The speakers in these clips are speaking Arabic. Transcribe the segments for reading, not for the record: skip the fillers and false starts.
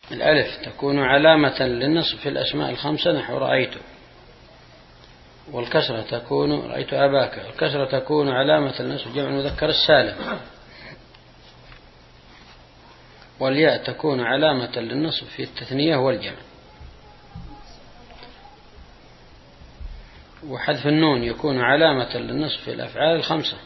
الألف تكون علامة للنصب في الأسماء الخمسة نحو رأيت، والكسرة تكون رأيت أباك، الكسرة تكون علامة للنصب جمع المذكر السالم، والياء تكون علامة للنصب في التثنية والجمع، وحذف النون يكون علامة للنصب في الأفعال الخمسة.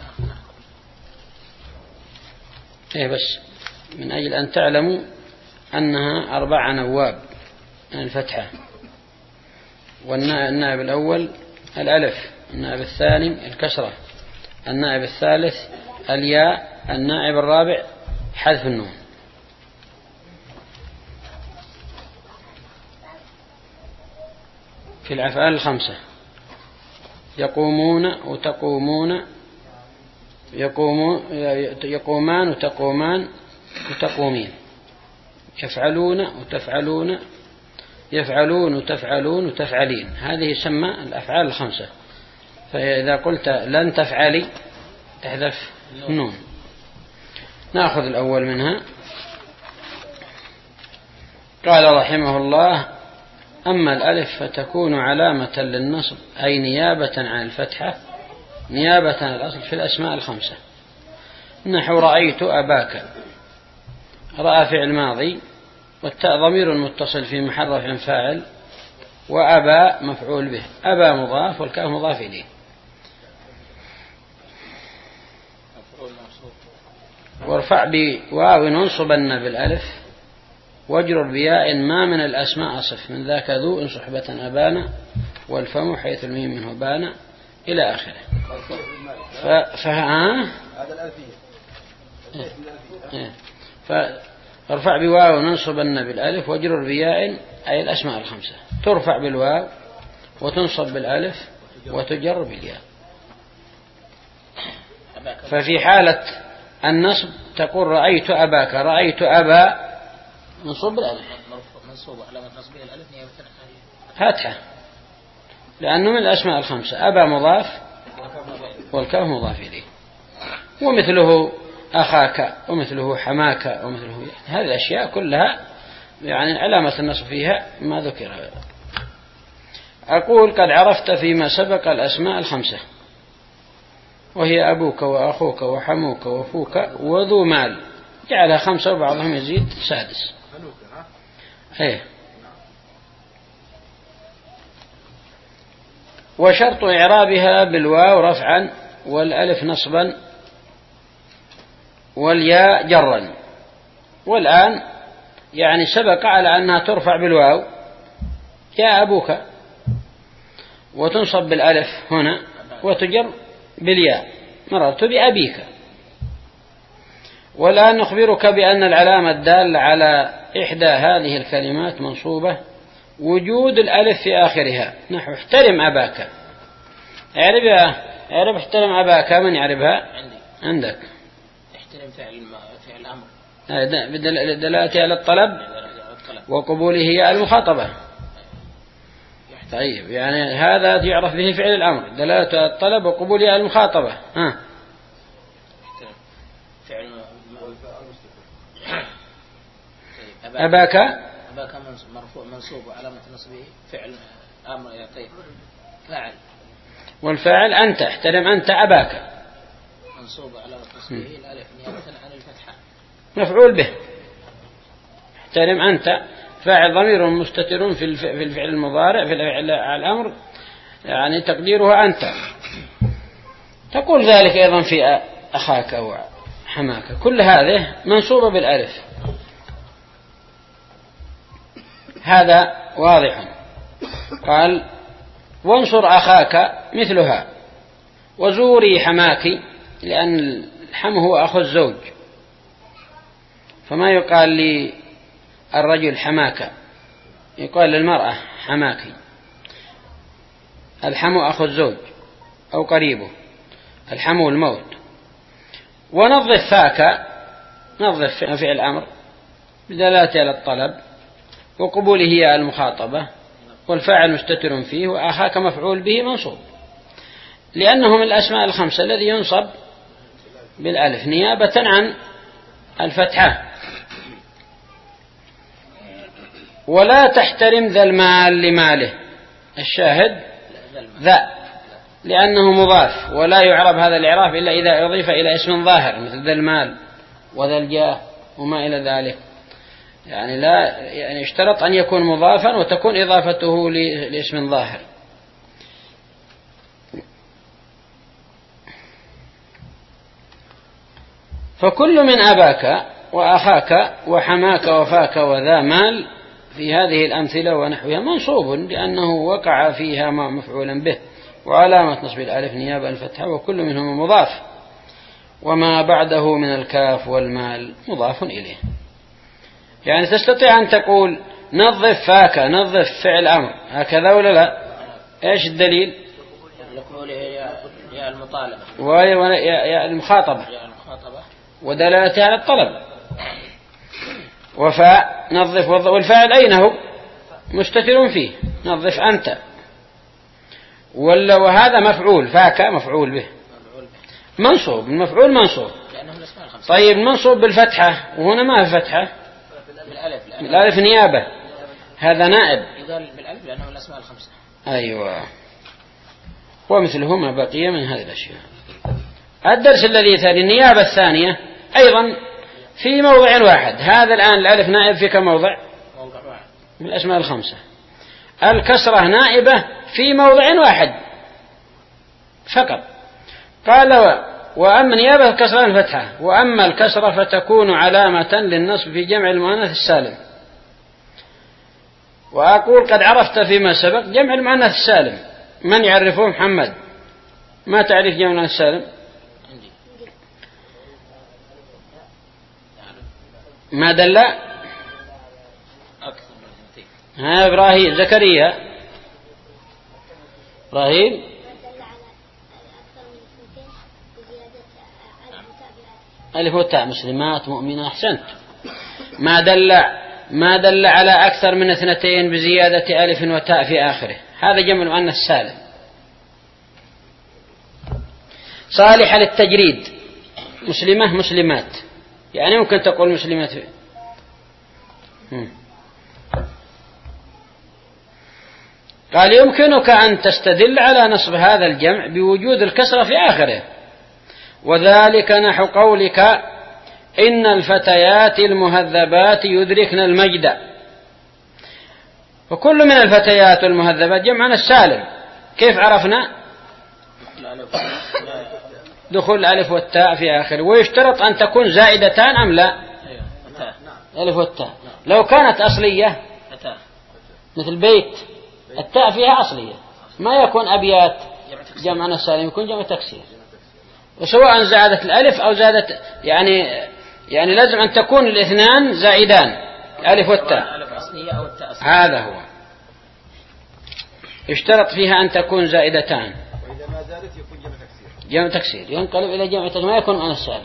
بس من أجل أن تعلموا أنها 4 نواب من الفتحة، والنائب الأول الألف، النائب الثاني الكسرة، النائب الثالث الياء، النائب الرابع حذف النون. في الأفعال الخمسة يقومون وتقومون، يقومان وتقومان وتقومين، يفعلون وتفعلون، يفعلون وتفعلون وتفعلين، هذه يسمى الأفعال الخمسة. فإذا قلت لن تفعلي تحذف النون. نأخذ الأول منها. قال رحمه الله: أما الألف فتكون علامة للنصب أي نيابة عن الفتحة، نيابة عن الأصل في الأسماء الخمسة، نحو رأيت أباك، رأى فعل ماضي، والتاء ضمير متصل في محل رفع فاعل، وأبا مفعول به، أبا مضاف والكاف مضاف إليه. وارفع بواو وانصبن بالألف، واجرر بياء ما من الأسماء أصف، من ذاك ذو إن صحبة أبانا، والفم حيث الميم منه بانا، إلى آخره. فارفع بواو وننصبن بالألف، واجرر بياء أي الأسماء الخمسة، ترفع بالواو وتنصب بالألف وتجر بالياء. ففي حالة النصب تقول رأيت أباك، رأيت أبا منصوب بالألف، منصوب علامة نصبه الألف نيابة عن فتحة، لأنه من الأسماء الخمسة. أبا مضاف والكاف مضاف إليه. ومثله أخاك، ومثله حماك، ومثله، هذه الأشياء كلها يعني علامة النصب فيها ما ذكر. أقول: قد عرفت فيما سبق الأسماء الخمسة، وهي أبوك وأخوك وحموك وفوك وذو مال، جعلها 5 وبعضهم يزيد 6. وشرط إعرابها بالواو رفعا، والألف نصبا، والياء جرا. والآن يعني سبق على أنها ترفع بالواو، يا أبوك، وتنصب بالألف هنا، وتجر بالياء، مررت بأبيك. والآن نخبرك بأن العلامة الدالة على إحدى هذه الكلمات منصوبة، وجود الألف في آخرها، نحو احترم أباك. اعرف احترم أباك، من يعرفها؟ عندك. احترم فعل أمر بدلالته على الطلب وقبوله هي المخاطبة. طيب، يعني هذا يعرف به فعل الأمر، دلالته على الطلب وقبوله على المخاطبة. أباك مرفوع منصوب وعلامة نصبه فعل أمر يطيب فاعل، والفاعل أنت، احترم أنت أباك، منصوب علامة نصبه الألف نيابة عن الفتحة، مفعول به. احترم أنت فاعل ضمير مستتر في الفعل المضارع في الأمر، يعني تقديرها أنت. تقول ذلك أيضا في أخاك وحماك، كل هذه منصوبة بالألف. هذا واضح. قال: وانصر أخاك مثلها، وزوري حماك، لأن الحم هو أخو الزوج، فما يقال للرجل حماك، يقال للمرأة حماك. الحم أخو الزوج أو قريبه، الحم الموت. ونظف فاك، نظف فعل أمر بدلالته على الطلب وقبوله هي المخاطبة، والفاعل مستتر فيه، وأخاك مفعول به منصوب، لأنه من الأسماء الخمسة الذي ينصب بالألف نيابة عن الفتحة. ولا تحترم ذا المال لماله. الشاهد ذا لأنه مضاف، ولا يعرب هذا الإعراب إلا إذا أضيف إلى اسم ظاهر مثل ذا المال وذا الجاه وما إلى ذلك. يعني لا يعني اشترط أن يكون مضافا وتكون إضافته لاسم ظاهر. فكل من أباك وأخاك وحماك وفاك وذا مال في هذه الأمثلة ونحوها منصوب لأنه وقع فيها ما مفعولا به، وعلامة نصب الألف نيابة الفتحة، وكل منهم مضاف، وما بعده من الكاف والمال مضاف إليه. يعني تستطيع أن تقول نظف فاك، نظف فعل أمر، هكذا ولا لا؟ إيش الدليل؟ يا المطالبة ويا المخاطبة ودلالتها على الطلب. وفاء نظف، والفاعل أين هو؟ مستتر فيه، نظف أنت. وهذا مفعول، فاك مفعول به منصوب، المفعول منصوب. طيب منصوب بالفتحة، وهنا ما في فتحة، بالألف نيابة، هذا نائب يقال بالألف لأنه الأسماء الخمسة. أيوة، ومثلهما بقية من هذه الأشياء. الدرس الذي ثاني النيابة الثانية أيضا في موضع واحد. هذا الآن الألف نائب في كم موضع؟ من الأسماء الخمسة. الكسرة نائبة في موضع واحد فقط. قال وأما نيابة الكسرة الفتحة، وأما الكسرة فتكون علامة للنصب في جمع المؤنث السالم. وأقول قد عرفت فيما سبق جمع المؤنث السالم. من يعرفه؟ محمد، ما تعرف جمع المؤنث السالم؟ ما دل؟ ها إبراهيم، زكريا، إبراهيم، ألف وتاء، مسلمات، مؤمنة، أحسنت. ما دل على أكثر من 2 بزيادة ألف وتاء في آخره، هذا جمع المؤنث السالم. صالحة للتجريد، مسلمة، مسلمات، يعني ممكن تقول مسلمات. قال يمكنك أن تستدل على نصب هذا الجمع بوجود الكسرة في آخره، وذلك نحو قولك إن الفتيات المهذبات يدركن المجد. وكل من الفتيات المهذبات جمعنا السالم. كيف عرفنا؟ دخول الألف والتاء في آخره. ويشترط أن تكون زائدتان أم لا؟ ألف والتاء. لو كانت أصلية مثل بيت، التاء فيها أصلية، ما يكون أبيات جمعنا السالم، يكون جمع تكسير. وسواء زادت الألف أو زادت، يعني لازم أن تكون الاثنان زائدان، الألف والتاء، هذا هو. اشترط فيها أن تكون زائدتان، وإذا ما زادت يكون جمع تكسير، جمع تكسير ينقلب إلى جمع تكسير، ما يكون عن السالم.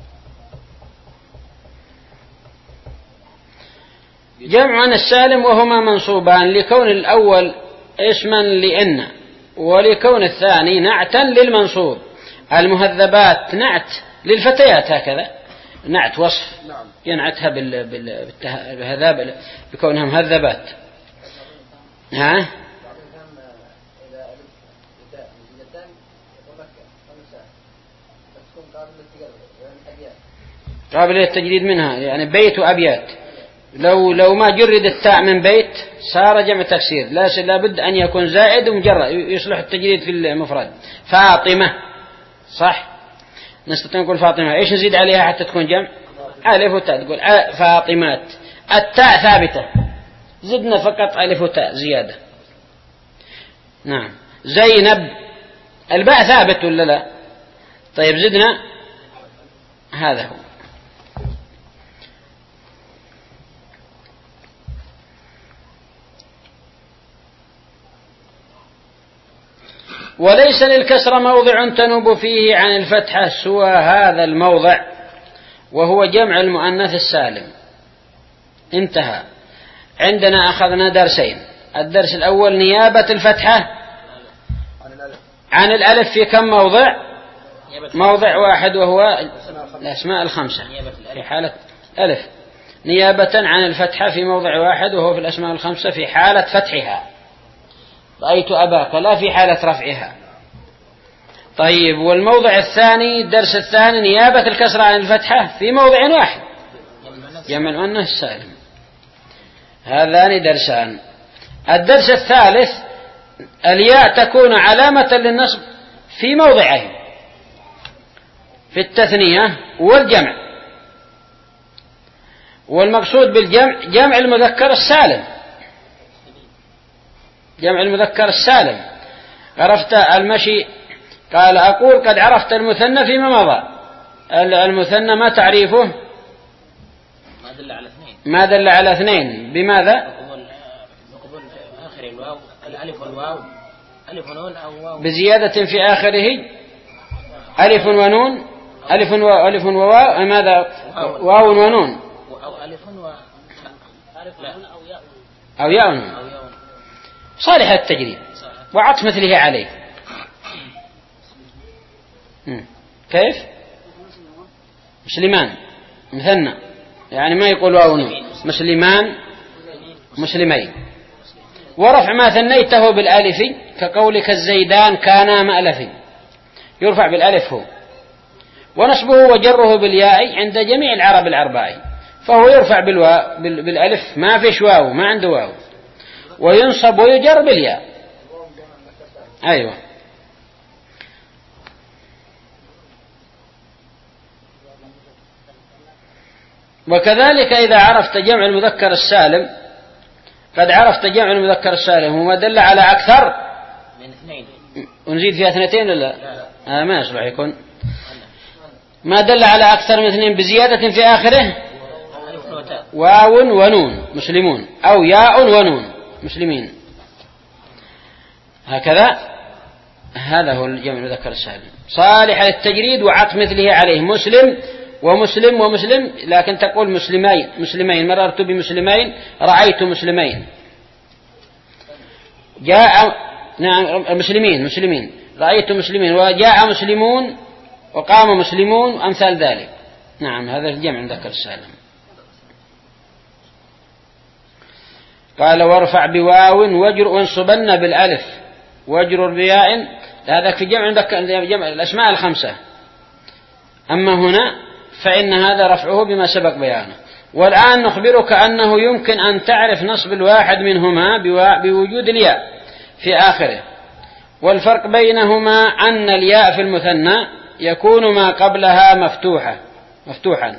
جمع عن السالم وهما منصوبان لكون الأول اسما لإن، ولكون الثاني نعتا للمنصوب. المهذبات نعت للفتيات، هكذا نعت وصف ينعتها بالهذاب بكونها مهذبات. ها قابل للتجريد منها، يعني بيت وأبيات. لو ما جرد التاء من بيت صار جمع تكسير، لا بد أن يكون زائد ومجرد، يصلح التجريد في المفرد. فاطمة صح، نستطيع نقول فاطمة، إيش نزيد عليها حتى تكون جمع؟ ألف وتاء، تقول فاطمات. التاء ثابتة، زدنا فقط ألف وتاء زيادة. نعم. زينب، الباء ثابت ولا لا؟ طيب زدنا، هذا هو. وليس للكسر موضع تنوب فيه عن الفتحة سوى هذا الموضع، وهو جمع المؤنث السالم. انتهى. عندنا أخذنا درسين. الدرس الأول نيابة الفتحة عن الألف في كم موضع؟ موضع واحد، وهو الأسماء الخمسة في حالة ألف. نيابة عن الفتحة في موضع واحد وهو في الأسماء الخمسة في حالة فتحها، رأيت أباك، لا في حالة رفعها. طيب، والموضع الثاني الدرس الثاني نيابة الكسرة عن الفتحة في موضع واحد، جمع المؤنث السالم. هذان درسان. الدرس الثالث الياء تكون علامة للنصب في موضعين، في التثنية والجمع. والمقصود بالجمع جمع المذكر السالم، جمع المذكر السالم. عرفت المشي، قال أقول قد عرفت المثنى فيما مضى. المثنى ما تعريفه؟ ما دل على اثنين. بماذا؟ بقبول آخر الواو، الألف والواو، ألف ونون أو واو، بزيادة في آخره ألف ونون، ألف وواو، ماذا؟ واو ونون، أو ألف أو ياء ونون، صالح التجريد وعطف مثله عليه. كيف؟ مسلمان مثنى، يعني ما يقول واو ونون، مسلمان، مسلمين. ورفع ما ثنيته بالالف كقولك الزيدان كانا مألف، يرفع بالالف هو. ونصبه وجره بالياء عند جميع العرب الأربعة، فهو يرفع بالالف، ما فيش واو، ما عنده واو، وينصب ويجر بالياء. أيوة. وكذلك إذا عرفت جمع المذكر السالم، قد عرفت جمع المذكر السالم وما دل على أكثر من اثنين، ونزيد فيها اثنتين ولا لا؟ ما يصلح يكون ما دل على أكثر من اثنين بزيادة في آخره واو ونون مسلمون، أو ياء ونون مسلمين، هكذا. هذا هو الجمع المذكر السالم، صالح للتجريد وعطف مثله عليه، مسلم ومسلم ومسلم، لكن تقول مسلمين، مررت بمسلمين، رأيت مسلمين، جاء، نعم، مسلمين، رأيت مسلمين، وجاء مسلمون، وقام مسلمون، أمثال ذلك. نعم، هذا الجمع المذكر السالم. قال وارفع بواو واجر وانصبن بالالف واجر بياء، هذا في جمع الأسماء الخمسة. أما هنا فإن هذا رفعه بما سبق بيانه. والآن نخبرك أنه يمكن أن تعرف نصب الواحد منهما بوجود الياء في آخره. والفرق بينهما أن الياء في المثنى يكون ما قبلها مفتوحا،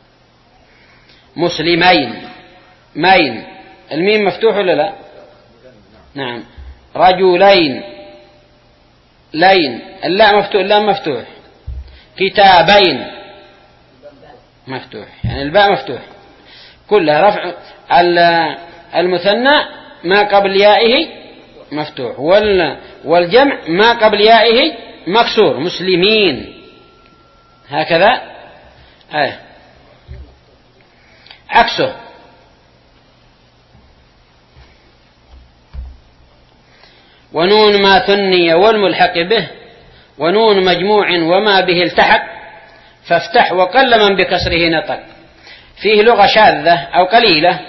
مسلمين، مين، الميم مفتوح ولا لا؟ نعم. رجلين، لين، اللام مفتوح. كتابين مفتوح، يعني الباء مفتوح، كلها رفع. المثنى ما قبل يائه مفتوح، والجمع ما قبل يائه مكسور، مسلمين، هكذا. عكسه ونون ما ثني والملحق به، ونون مجموع وما به التحق، فافتح وقل من بكسره نطق. فيه لغة شاذة أو قليلة،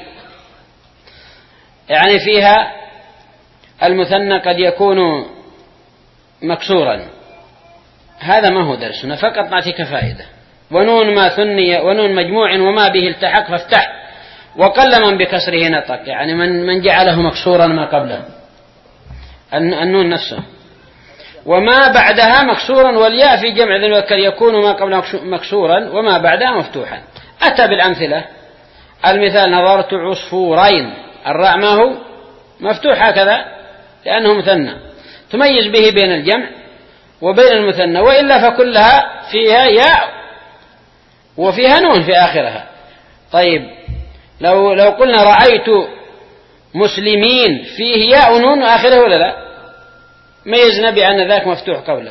يعني فيها المثنى قد يكون مكسورا، هذا ما هو درسنا، فقط نعطيك فائدة. ونون ما ثني ونون مجموع وما به التحق فافتح وقل من بكسره نطق، يعني من جعله مكسورا ما قبله، النون نفسه. وما بعدها مكسورا، والياء في جمع المذكر يكون ما قبله مكسورا وما بعدها مفتوحا. أتى بالأمثلة. المثال نظرت عصفورين، الراء ما هو مفتوح هكذا لأنه مثنى، تميز به بين الجمع وبين المثنى، وإلا فكلها فيها ياء وفيها نون في آخرها. طيب، لو قلنا رأيت مسلمين، فيه ياء ونون آخره ولا لا؟ ميزنا بأن ذاك مفتوح قبله.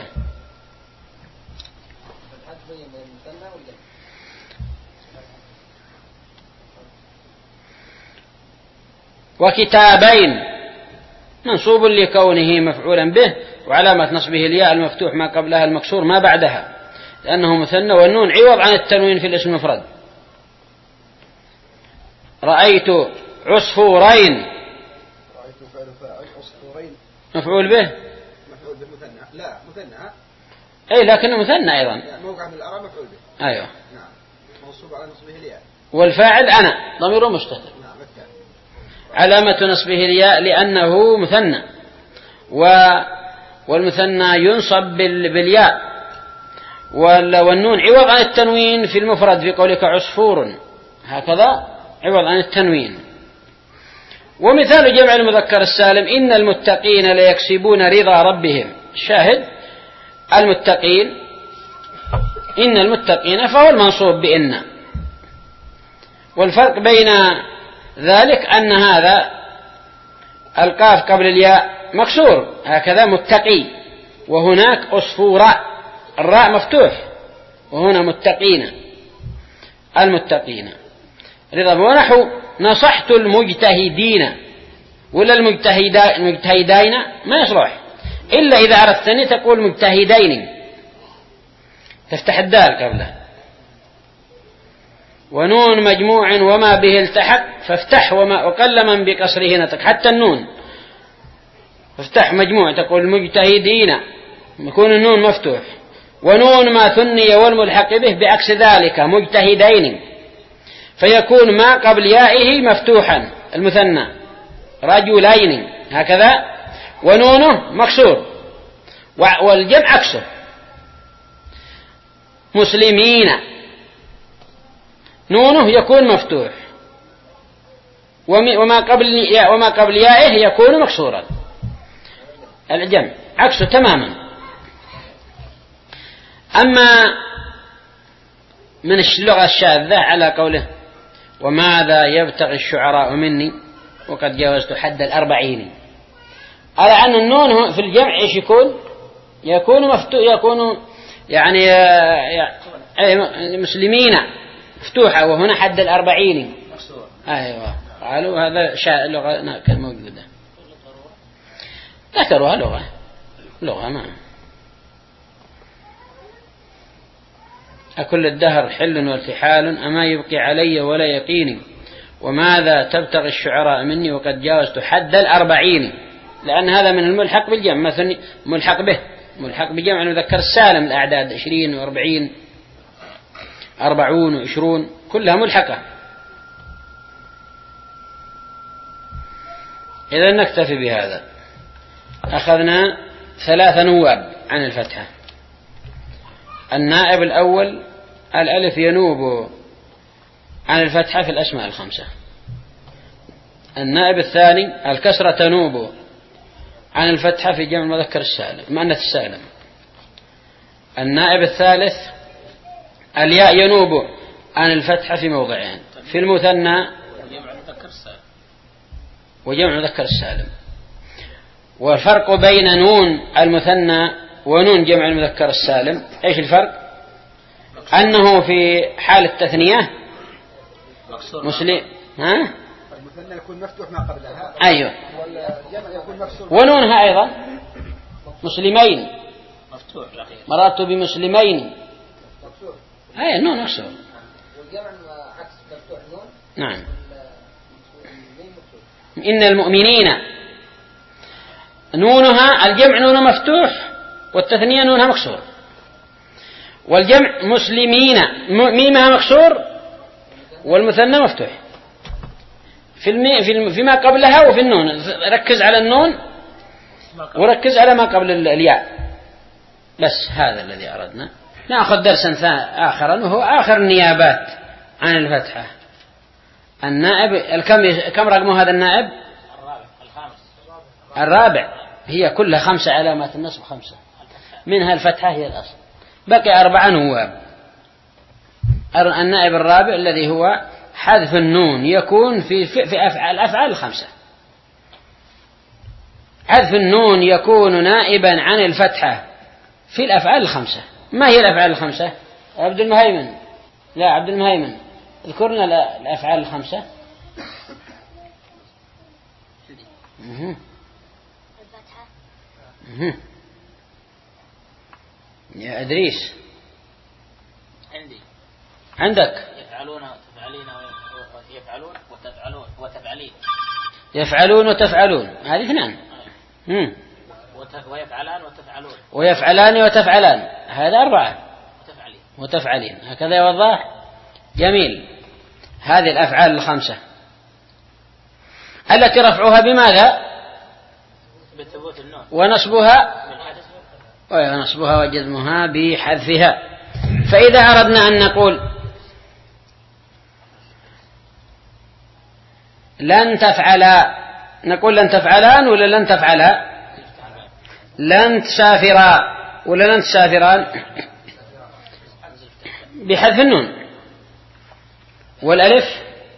وكتابين منصوب لكونه مفعولا به، وعلامة نصبه الياء المفتوح ما قبلها المكسور ما بعدها، لأنه مثنى، والنون عوض عن التنوين في الاسم المفرد. رأيت عصفورين. رأيت فعل فاعل عصفورين مفعول به. مفعول به مثنى. لا مثنى. أي لكنه مثنى أيضا. موقع من الأعراب مفعول به. أيوه. نعم. منصوب على نصبه الياء. والفاعل أنا ضمير مستتر. نعم التالي. علامة نصبه الياء لأنه مثنى، والمثنى ينصب بالياء، والنون عوض عن التنوين في المفرد في قولك عصفور، هكذا عوض عن التنوين. ومثال جمع المذكر السالم إن المتقين ليكسبون رضا ربهم. الشاهد المتقين، إن المتقين فهو المنصوب بإن. والفرق بين ذلك أن هذا القاف قبل الياء مكسور هكذا متقي، وهناك عصفورة الراء مفتوح، وهنا متقين المتقين رضا. ونحو نصحت المجتهدين، ولا المجتهدين ما يصلح إلا إذا أردتني تقول مجتهدين، تفتح الدال قبله. ونون مجموع وما به التحق فافتح، وقل من بكسره نطق. حتى النون افتح مجموع تقول مجتهدين يكون النون مفتوح. ونون ما ثني والملحق به بعكس ذلك مجتهدين، فيكون ما قبل يائه مفتوحا المثنى رجلين هكذا، ونونه مكسور، والجمع عكسه مسلمين، نونه يكون مفتوح، وما قبل يائه يكون مكسورا. الجمع عكسه تماما. أما من اللغة الشاذة على قوله وماذا يبتغي الشعراء مني وقد جاوزت حد 40، على أن النون في الجمع إيش يكون مفتوح، يكون يعني مسلمين مفتوحة، وهنا حد 40. أيوة قالوا هذا لغة كان موجودة، ذكروها لغة ما أكل الدهر حل وارتحال أما يبقي علي ولا يقيني وماذا تبتغي الشعراء مني وقد جاوزت حد 40، لأن هذا من الملحق بالجمع، مثلا ملحق بجمع المذكر السالم، الأعداد 20 و40 40 و20 كلها ملحقة. إذا نكتفي بهذا. أخذنا 3 نواب عن الفتحة. النائب الأول الألف ينوب عن الفتحة في الأسماء 5. النائب الثاني الكسرة تنوب عن الفتحة في جمع المذكر السالم المؤنث السالم. النائب الثالث الياء ينوب عن الفتحة في موضعين، في المثنى وجمع المذكر السالم. والفرق بين نون المثنى ونون جمع المذكر السالم ايش الفرق؟ أنه في حال التثنية مسلم المثنى يكون مفتوح ما قبلها، أيوه، والجمع يكون مكسور، ونونها أيضا مسلمين مفتوح الأخير، مررت بمسلمين مكسور، أي النون مكسور، والجمع عكس مفتوح نون. نعم. إن المؤمنين نونها الجمع نون مفتوح والتثنية نونها مكسور، والجمع مسلمين ميمها مكسور والمثنى مفتوح فيما قبلها وفي النون. ركز على النون وركز على ما قبل الياء بس. هذا الذي أردنا. نأخذ درسا آخرا وهو آخر النيابات عن الفتحة. النائب كم رقمه هذا النائب؟ الرابع. هي كلها 5 علامات النصب 5، منها الفتحة هي الأصل. بقي 4 نواب. النائب الرابع الذي هو حذف النون يكون في الأفعال 5. حذف النون يكون نائبا عن الفتحة في الأفعال 5. ما هي الأفعال 5؟ عبد المهيمن، لا عبد المهيمن اذكرنا الأفعال 5. يا أدريس عندي عندك يفعلون تفعلين يفعلون وتفعلون وتفعلين. يفعلون وتفعلون هذه اثنان. ويفعلان وتفعلون. ويفعلان وتفعلان هذا 4. وتفعلين. وتفعلين هكذا يوضح. جميل. هذه الأفعال 5 التي رفعها بماذا؟ بثبوت النون. ونصبها وجزمها بحذفها. فإذا أردنا أن نقول لن تفعلا، نقول لن تفعلان ولا لن تفعلا؟ لن تسافرا ولا لن تسافران؟ بحذف النون. والألف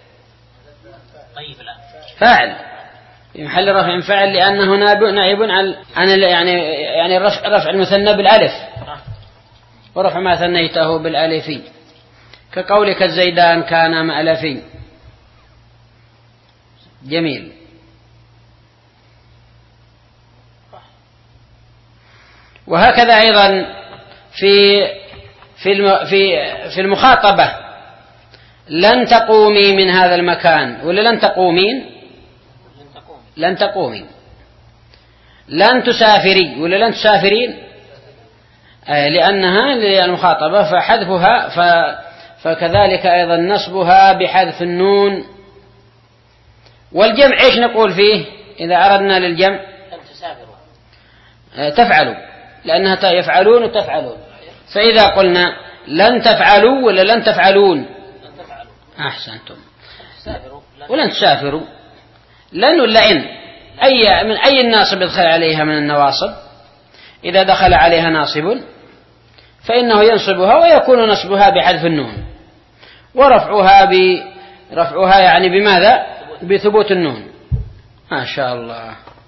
فاعل في محل رفع فاعل، لأنه نائب عن يعني رفع المثنى بالألف، ورفع ما ثنيته بالألف، كقولك الزيدان كان مألفي. جميل. وهكذا أيضا في المخاطبة، لن تقومي من هذا المكان ولا لن تقومين؟ لن تقومين. لن تسافري ولا لن تسافرين؟ لأنها للمخاطبة فحذفها، فكذلك أيضا نصبها بحذف النون. والجمع إيش نقول فيه إذا أردنا للجمع؟ لن تسافروا تفعلوا، لأنها يفعلون وتفعلون. فإذا قلنا لن تفعلوا ولا لن تفعلون؟ أحسنتم. ولن تسافروا. لن ولا إن؟ من أي الناصب يدخل عليها من النواصب؟ إذا دخل عليها ناصب فإنه ينصبها ويكون نصبها بحذف النون، ورفعها يعني بماذا؟ بثبوت النون. ما شاء الله.